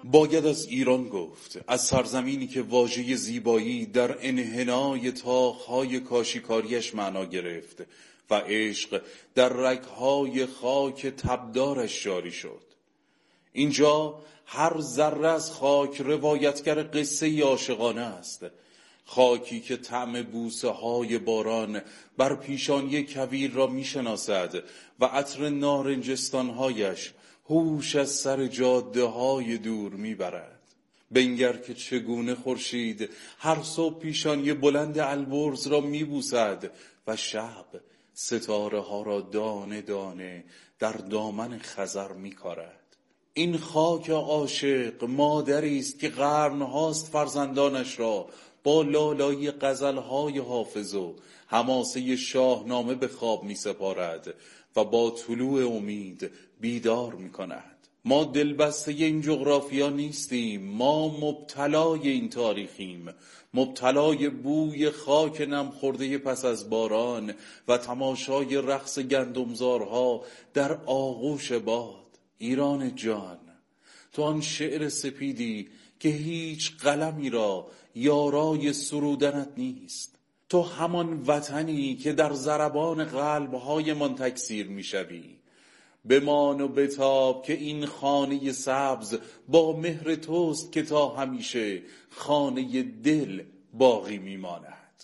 باید از ایران گفت، از سرزمینی که واژه زیبایی در انحنای طاق‌های کاشیکاریش معنا گرفت و عشق در رگ‌های خاک تبدارش جاری شد. اینجا هر ذره از خاک روایتگر قصه عاشقانه است، خاکی که طعم بوسه های باران بر پیشانی کویر را میشناسد و عطر نارنجستانهایش هوش از سر جاده های دور میبرد. بنگر که چگونه خورشید هر صبح پیشانی بلند البرز را میبوسد و شب ستاره ها را دانه دانه در دامن خزر میکارد. این خاک عاشق مادری است که قرنهاست فرزندانش را با لالایی غزل‌های حافظ و حماسه شاهنامه به خواب می‌سپارد و با طلوع امید بیدار می‌کند. ما دلبسته این جغرافیا نیستیم، ما مبتلای این تاریخیم، مبتلای بوی خاک نم خورده پس از باران و تماشای رقص گندمزارها در آغوش باد. ایران جان، تو آن شعر سپیدی که هیچ قلمی را یارای سرودنت نیست. تو همان وطنی که در ضربان قلب‌های من تکثیر می‌شوی. بمان و بتاب که این خانه سبز با مهر توست که تا همیشه خانه دل باقی می‌ماند.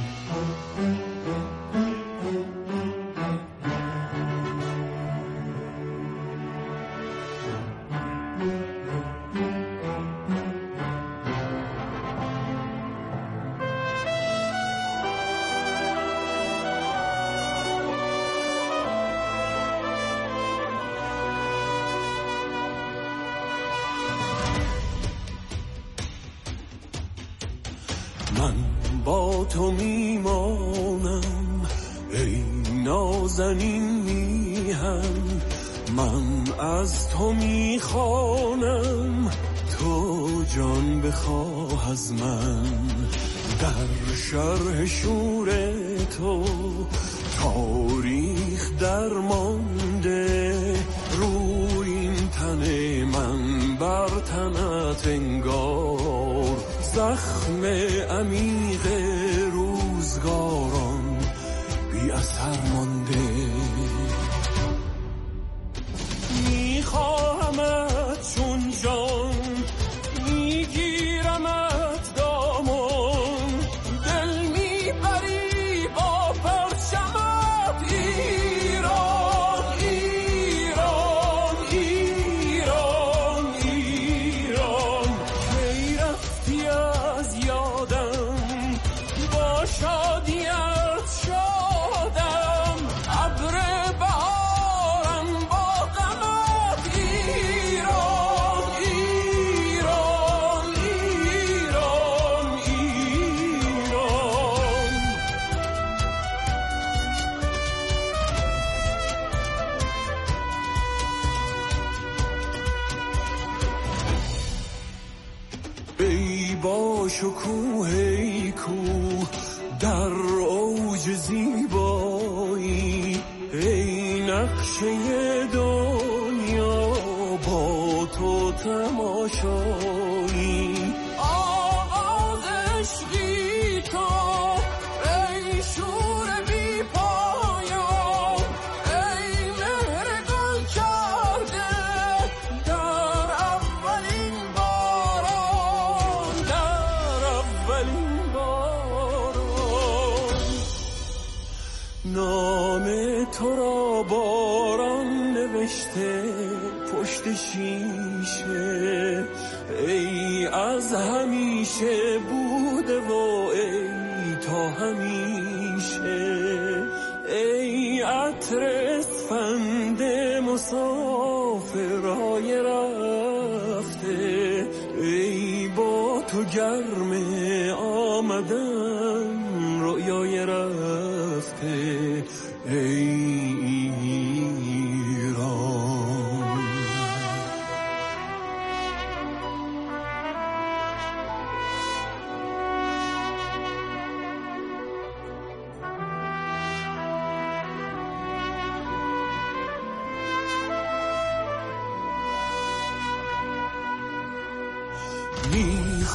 من با تو میمانم ای نازنین میهن، من از تو میخوانم تو جان بخواه از من. در شرح شور تو تاریخ درمانده، روی این تن من بر تنت انگار زخم عمیق روزگاران بی اثر مانده. میخواهمت چون جان، میگیرمت دامان، دل میبری با پرچمت ایران ایران ایران ایران. کی رفتی از یادم، با شادیت شادم، ابر بهارم با غمت ایران ایران ایران ایران. ای با شکوه ای کوه در اوج زیبایی، ای نقشه دنیا با تو تماشایی. آغاز عشقی تو ای شور بی پایان، ای مهر گل کرده در اولین باران، در اولین باران. نام تو را باران نوشته پشت شیشه، ای از همیشه بوده و ای تا همیشه. ای عطر اسفند مسافرهای رفته، ای با تو گرم آمدن رویای رفته. ای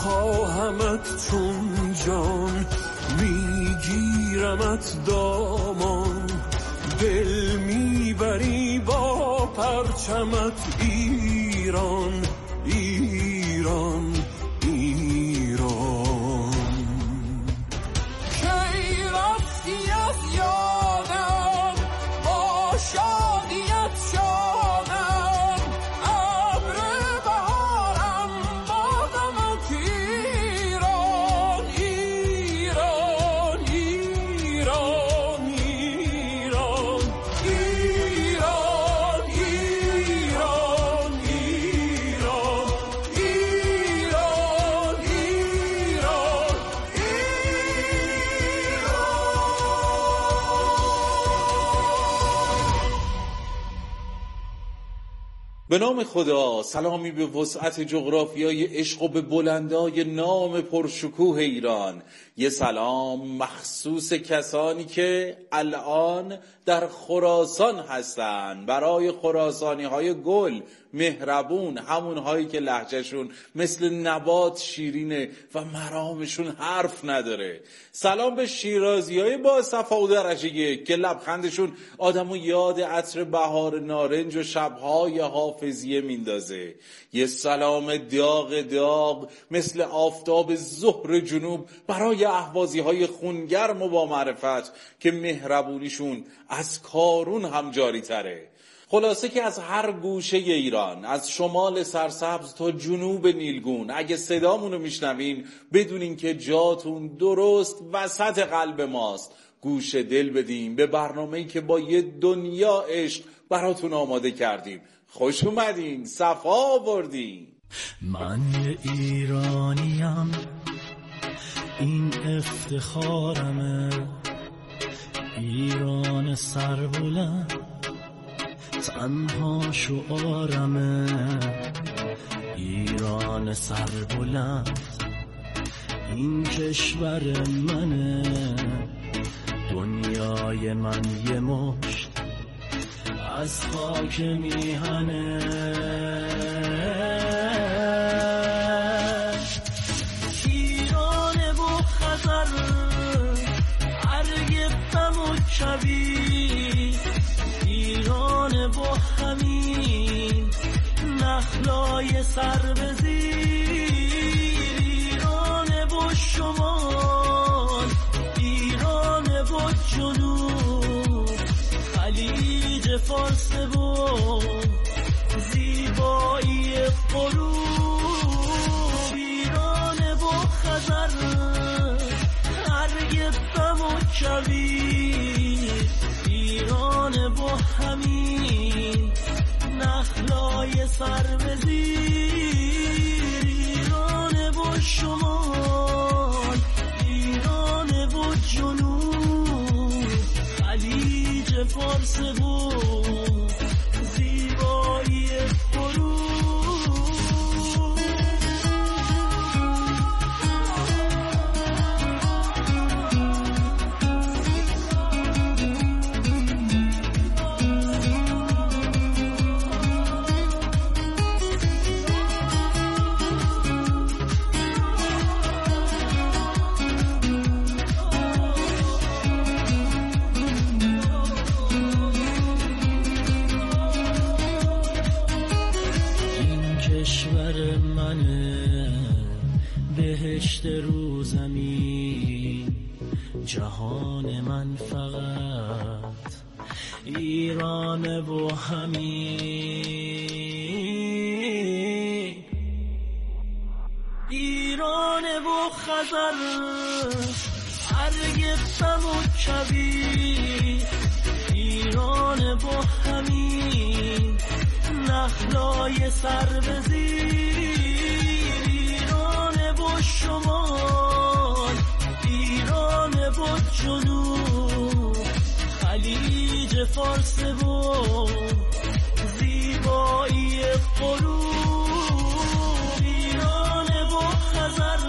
میخواهمت چون جان، میگیرمت دامان، دل میبری با پرچمت ایران ایران ایران. کی رفتی از یادم با شادیت شادم، ابر بهارم با غمت ایران ایران ایران ایران ایران ایران ایران ایران به نام خدا. سلامی به وسعت جغرافیای عشق و به بلندای نام پرشکوه ایران. یه سلام مخصوص کسانی که الان در خراسان هستن، برای خراسانی های گل مهربون، همون هایی که لهجهشون مثل نبات شیرینه و مرامشون حرف نداره. سلام به شیرازی های با صفا و درجه که لبخندشون آدمو یاد عطر بهار نارنج و شبهای حافظیه میندازه. یه سلام داغ داغ مثل آفتاب ظهر جنوب برای اهوازی های خونگرم و با معرفت که مهربونیشون از کارون هم جاری تره. خلاصه که از هر گوشه ایران، از شمال سرسبز تا جنوب نیلگون، اگه صدامونو میشنوین بدونین که جاتون درست وسط قلب ماست. گوش دل بدیم به برنامه‌ای که با یه دنیا عشق براتون آماده کردیم. خوش اومدین، صفا آوردین. من ایرانیم، این افتخارمه، ایران سربلند تنها شعارمه، ایران سربلند این کشور منه، دنیای من یه مشت از خاک میهنه. ایران و خزر ارگفتم و کبیر، ایران با همین نخلای سر بزیر، ایران با شمال، ایران با جنوب، خلیج فارس و زیبایی غروب، ایران با خزر ارگفتم و کبیر، ایران با همین نخلای سربزیر، ایران با شمال، ایران با جنوب، خلیج فارس و زیبایی غروب. بهشت رو زمین، جهان من فقط ایران و همین، ایران و خزر ارگفتم و کبیر، ایران با همین نخلای سربزیر، شمال، ایران با جنوب، خلیج فارس و زیبایی غروب، ایران با خزر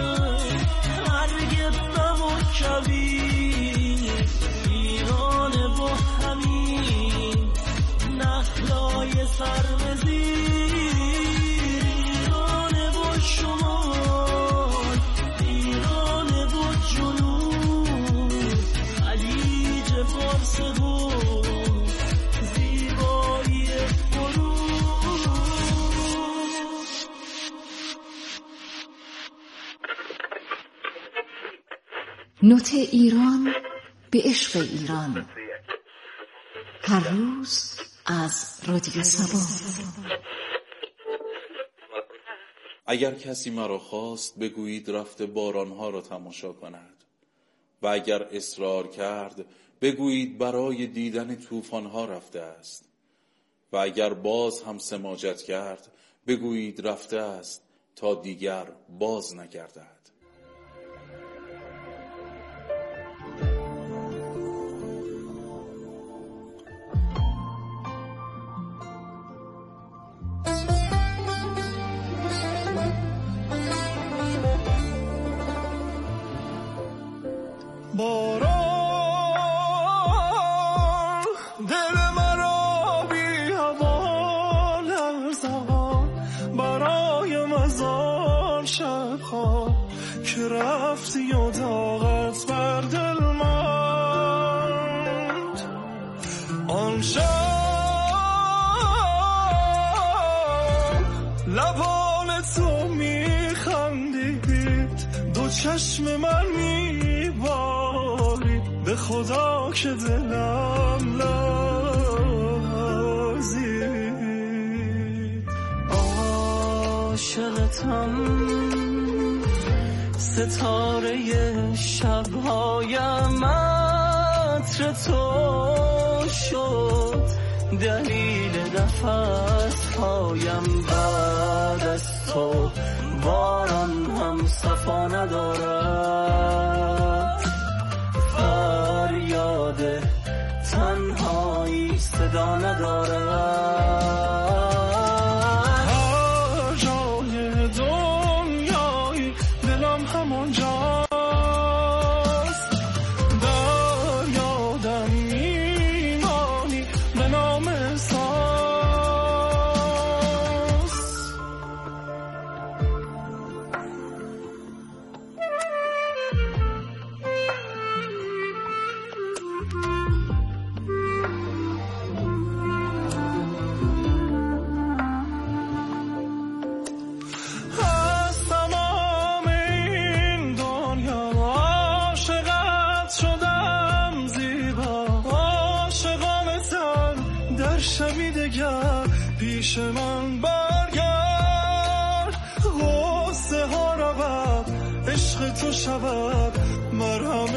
ارگفتم و کبیر، ایران با همین نخلای سربزیر، ایران با شمال، نوت ایران به عشق ایران، هر روز از رادیو صبا. اگر کسی مرا خواست بگویید رفته بارانها را تماشا کند، و اگر اصرار کرد بگویید برای دیدن طوفانها رفته است، و اگر باز هم سماجت کرد بگویید رفته است تا دیگر باز نگردد. باران دل مرا بی هوا لرزان، برایم از آن شبها که رفتی و داغت بر دل ماند. آن شب لبان تو میخندید، دو چشم من به خدا که دلم لرزید. عاشقتم ستاره شبهایم عطر تو شد، دلیل نفس هایم بعد از تو. باران هم صفا ندارد، فریاد تنهایی صدا ندارد. هر جای دنیایی دلم همانجاست، در یادم میمانی به نام احساس. شبی دگر پیش من برگرد، غصه ها رود عشق تو شود مرهم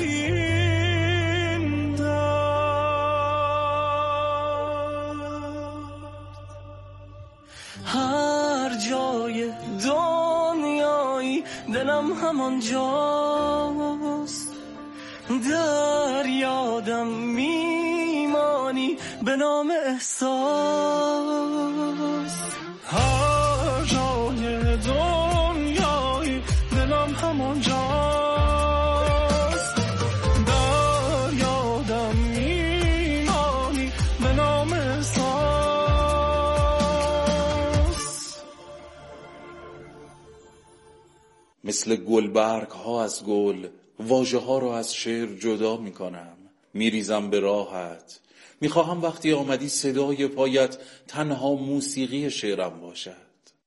این درد. هر جای دنیایی دلم همانجاست، در یادم میمانی به نام احساس. هر جای دنیایی دلم همانجاست، در یادم میمانی به نام احساس. مثل گلبرگ ها از گل واژه ها را از شعر جدا می کنم، می ریزم به راحت. می خواهم وقتی آمدی صدای پایت تنها موسیقی شعرم باشد.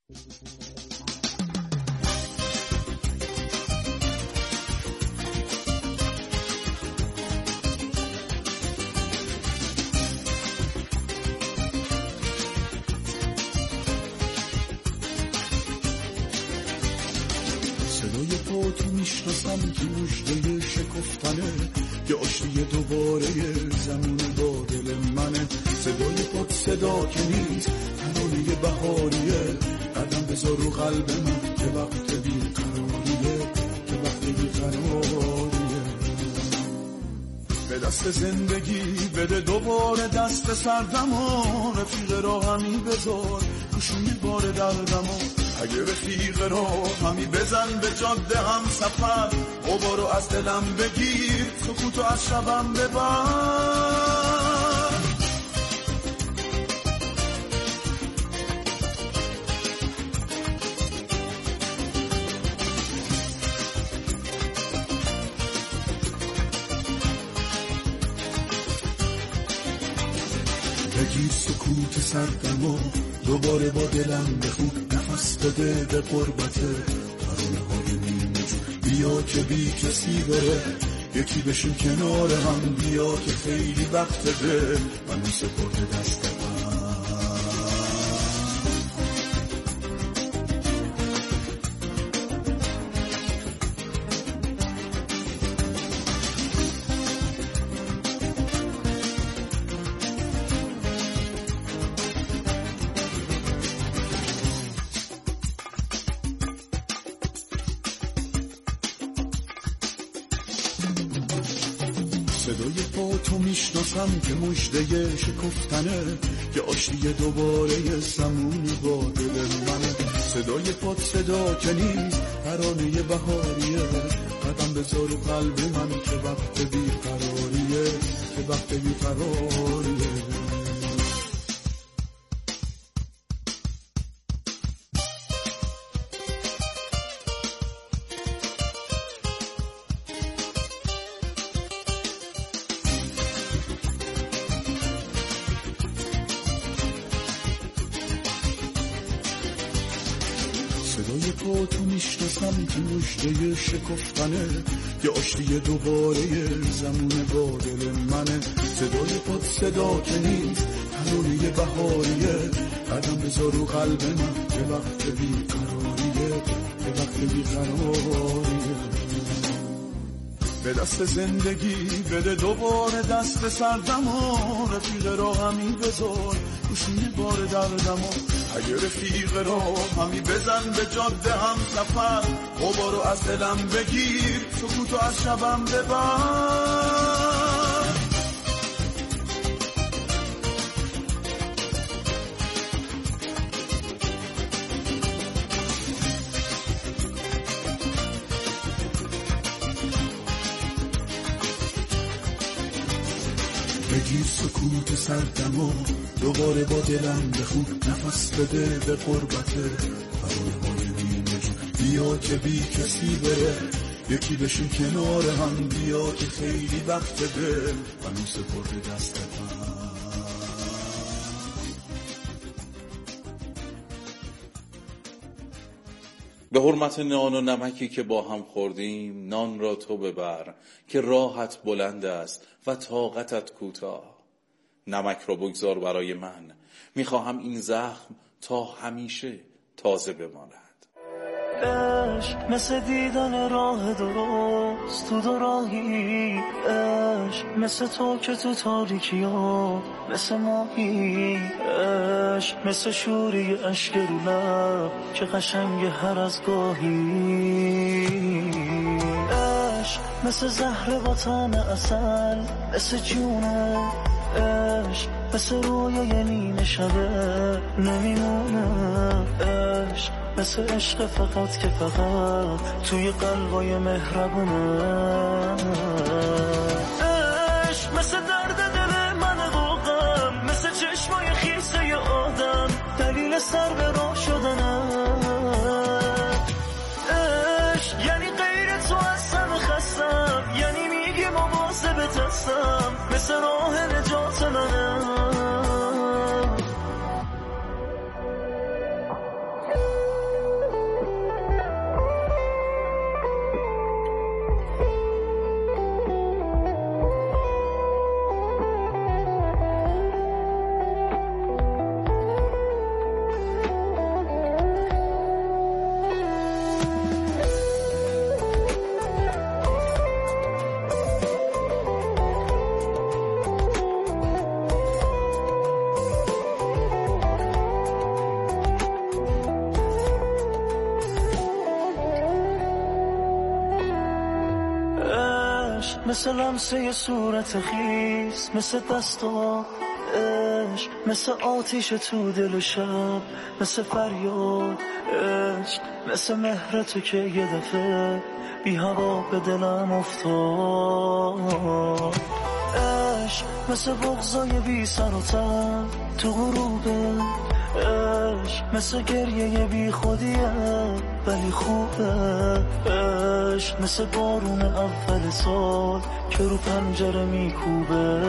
صدای پا تو میشناسم که مژده شکفتنه، که آشتی دوباره زمین با دل منه. صدای پات صدا که نیست، ترانه بهاریه. قدم بذار رو قلب من که وقت بیقراریه، که وقت بیقراریه. به دست زندگی بده دوباره دست سردمو، رفیق راهمی بذار کشونی بار دردمو. اگه رفیق راهمی بزن به جاده هم سفر، غبارو از دلم بگیر، سکوتو از شبم ببر. بگیر سکوت سردمو، دوباره با دلم بخون، نفس بده به قربته. ترانه های نیمه جو بیا که بی کسی بره، یکی بشیم کنار هم، بیا که خیلی وقت دل منو سپرده دست هم. صدای پاتو میشناسم که مژده شکفتنه، که آشتی دوباره زمون با دل منه. صدای پات صدا که نیست، ترانه بهاریه، قدم بذار رو قلب من که وقت بیقراریه، که وقت بیقراریه. صدای پاتو میشناسم که مژده شکفتنه، که آشتی دوباره زمون با دل منه. صدای پات صدا که نیست، ترانه بهاریه، قدم بذار رو قلب من که وقت بیقراریه، که وقت بیقراریه. به دست زندگی بده دوباره دست سردم و رفیق را همی بذار روشونه بار دردم و اگه رفیق را همی بزن به جاده هم سفر، غبارو از دلم بگیر، سکوتو از شبم ببر. بگیر سکوت سردم و دوباره با دلم بخون، نفس بده به قربت فرانه های نیمه جون. بیا که بی کسی بره، یکی بشین کنار هم، بیا که خیلی وقت دل منو سپرده دست هم. به حرمت نان و نمکی که با هم خوردیم، نان را تو ببر که راحت بلند است و طاقتت کوتاه. نمک را بگذار برای من، میخواهم این زخم تا همیشه تازه بماند. عشق مثل دیدن راه درست تو دوراهی، عشق مثل تو که تو تاریکی ها مثل ماهی، عشق مثل شوری اشک رو لب که قشنگ هر از گاهی، عشق مثل زهر با طعم عسل، مثل جونه، عشق مثل رویای نیمه شبه نمیمونه، عشق مثل عشق فقط که فقط توی قلبای مهربونه، عشق مثل درد دل من واقعا، مثل چشمای خیسه آدم، دلیل سر به راه شدنم، عشق یعنی غیر تو اصلا خستم، یعنی میگی مواظبت هستم، مثل راه نجات منم. مثل لمسه صورت خیس، مثل دستا عشق، مثل آتیش تو دل شب، مثل فریاد عشق، مثل مهر تو که یه دفعه بی هوا به دلم افتاد، عشق مثل بغضای بی سر و تن تو غروبه، عشق مثل گریه بی خودیه ولی خوبه، عشق مثل بارون اول سال که رو پنجره میکوبه،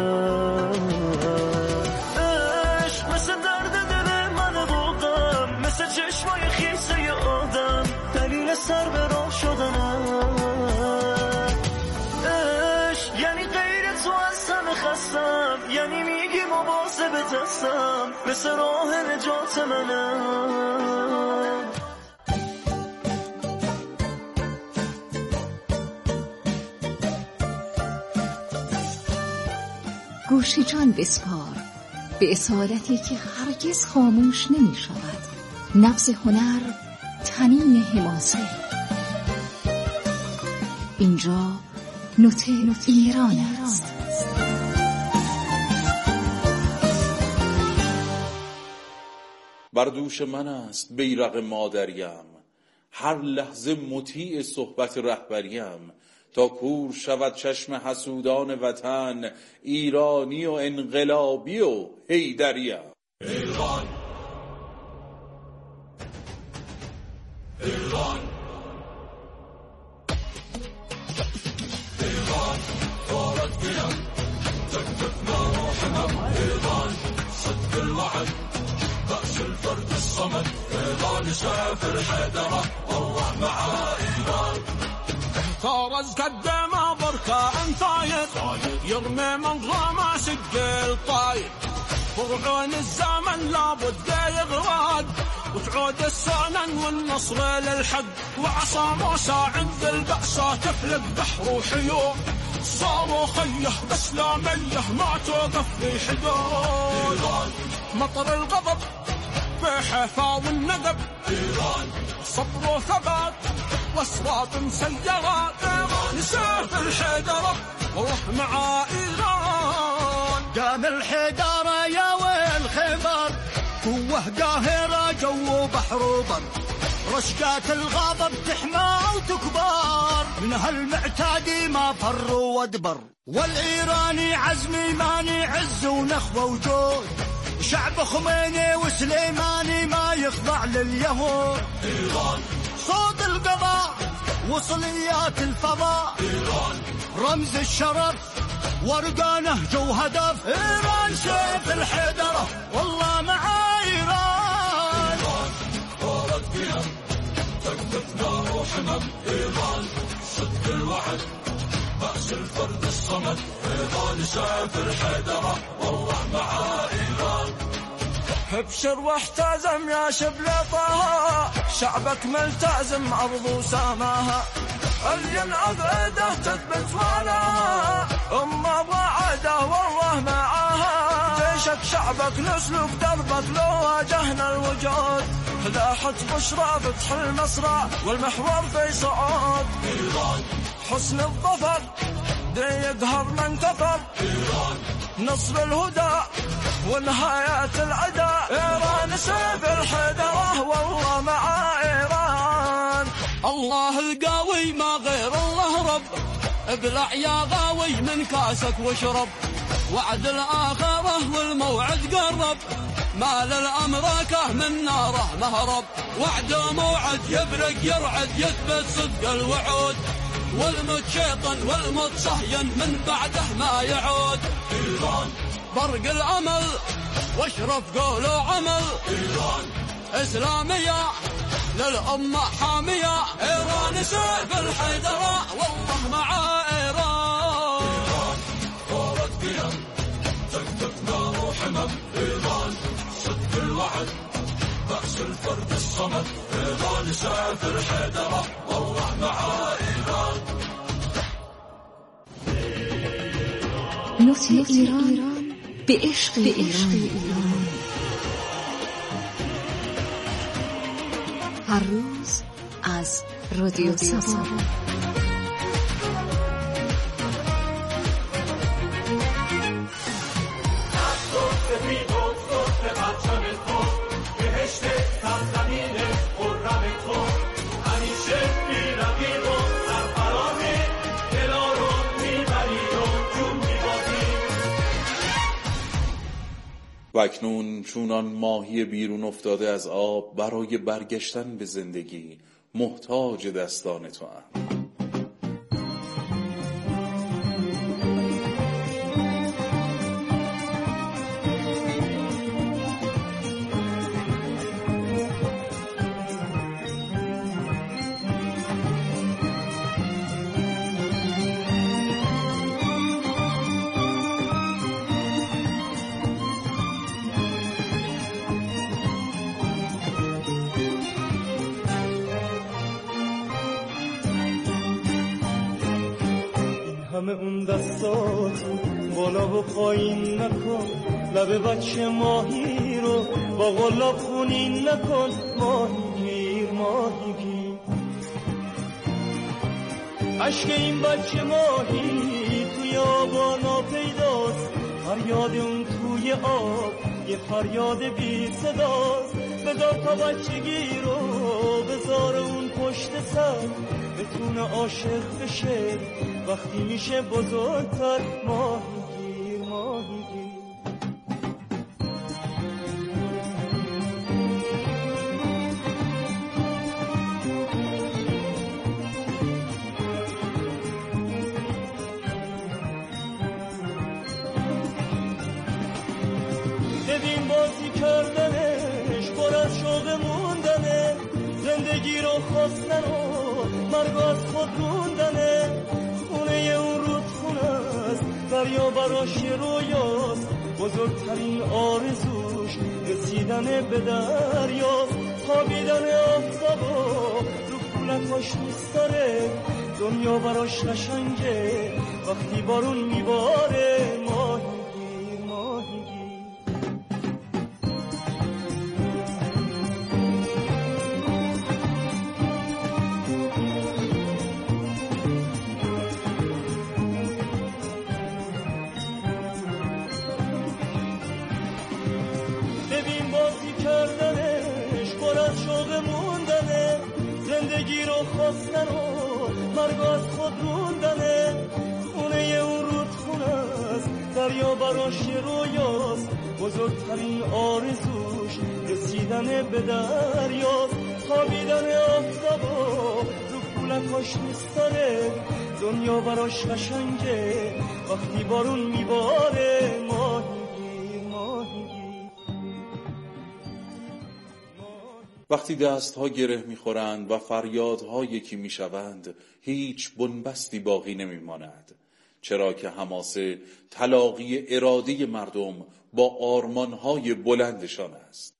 عشق مثل درد دل من واقعا، مثل چشمای خیسه آدم، دلیل سر به راه شدنم، یعنی میگی مواظبت هستم، مثل راه نجات منم. گوش جان بسپار به اصالتی که هرگز خاموش نمی شود. نبض هنر، تنین حماسه. اینجا نوته ایران است. بر دوش من است بیرق مادریم، هر لحظه مطیع صحبت رهبریم. تا کور شود چشم حسودان وطن، ایرانی و انقلابی و حیدریم. ایران ایران ایران ثورة قيم تكتفنا وحمم. إيران صدق الوعد بأس الفرد الصمد. إيران سيف الحيدرة والله مع إيران. طارز قدم بركان طاير يرمي منظومة سجل طاير. فرعون الزمن لابد يغراد وتعود السنن والنصر للحق. وعصا موسى عند البأسة تفلق بحر وحيوم. صاروا خيه بس لا ميه ما توقف في حدود. مطر الغضب بحفاظ الندب. صبر وثبات واسراب مسيرات. إيران سيف الحيدرة والله مع إيران. قام الحيدرة يا ويل خبر، قوة قاهرة جو بحر وبر. رشقات الغضب تحمى وتكبر، من هالمعتادي ما فر وادبر. والإيراني عزمي ماني عز ونخوة وجود. شعب خميني وسليماني ما يخضع لليهود. إيران صوت القضاء وصليات الفضاء. إيران رمز الشرف ورقانه جو هدف. إيران سيف الحيدرة والله مع إيران. ثورة قيم تكتفنا وحمم. إيران صدق الوعد بأس الفرد الصمد. إيران سيف الحيدرة والله مع إيران. ابشر واحتزم يا شبل طه، شعبك ملتزم أرض وسماها. الين عقيده تثبت ولاها، أمة وعده والله معاها. جيشك شعبك نسلك دربك لو واجهنا الوجود. لاحت بشرى فتح المسرى والمحور في صعود. إيران حسن الظفر دي يقهر من كفر. إيران نصر الهدى ونهاية العداء. إيران سيف الحيدرة والله مع إيران. الله القوي ما غير الله رب، ابلع يا غاوي من كاسك واشرب. وعد الآخرة والموعد قرب، ما للأمركة من ناره مهرب. وعد موعد يبرق يرعد يثبت صدق الوعود. والمتشيطن والمتصهين من بعده ما يعود. إيران برق الأمل واشرف قولوا عمل. إيران إسلامية للأمة حامية. إيران سيف الحيدرة والله مع إيران. ثورة قيم تكتفنا وحمم. إيران صدق الوعد بأس الفرد الصمد. إيران سيف الحيدرة والله مع إيران. نوته ایران به عشق ایران. هر روز از رادیو سبا. و اکنون چونان ماهی بیرون افتاده از آب برای برگشتن به زندگی محتاج دستان تو ام. همه اون دستاتو بالا و پایین نکن، لب بچه ماهی رو با غلاب خونین نکن. ماهیگیر ماهیگیر، عشق این بچه ماهی توی آبانا پیداست، فریاد اون توی آب یه فریاد بی صداست. بذار تا بچگی رو بذار اون پشت سر، بتونه عاشق بشه وقتی میشه بزرگتر. ماهیگیر ماهیگیر، ببین بازی کردنش پر از شوق موندنه، زندگی رو خواستن و مرگ از خود موندنه. خونه اون رودخونه است، دریا براش رویاست، بزرگترین آرزوش رسیدن به دریاست. خوابیدن آفتابا رو کولکاش دوست داره، دنیا براش قشنگه وقتی بارون میباره. ماهیگیر ماهیگیر، زندگی رو خواستن و مرگ از خود موندنه. خونه اون رودخونه است، دریا براش رویاست، بزرگترین آرزوش رسیدن به دریاست. خوابیدن آفتابا رو کولکاش دوست داره، دنیا براش قشنگه وقتی بارون میباره. ماهیگیر ماهیگیر، وقتی دستها گره میخورند و فریادها یکی میشوند، هیچ بنبستی باقی نمیماند، چرا که حماسه تلاقی اراده مردم با آرمانهای بلندشان است.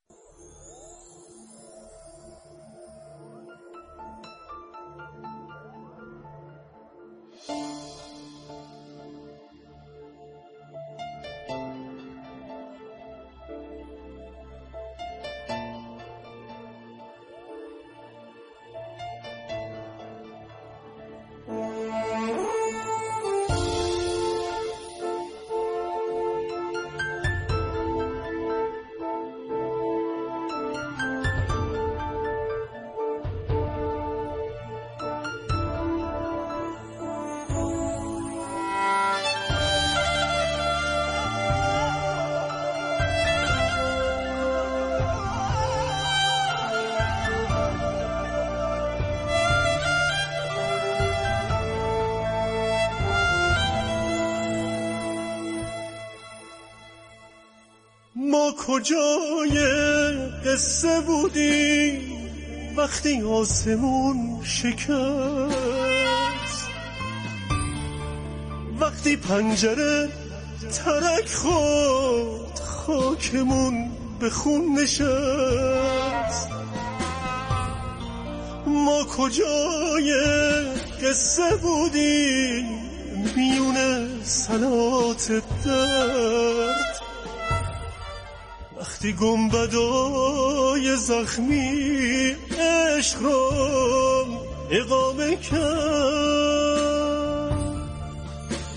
ما کجای قصه بودیم وقتی آسمون شکست، وقتی پنجره ترک خورد خاکمون به خون نشست. ما کجای قصه بودیم میونه صلات درد، وقتی گنبدای زخمی عشق رو اقامه کرد.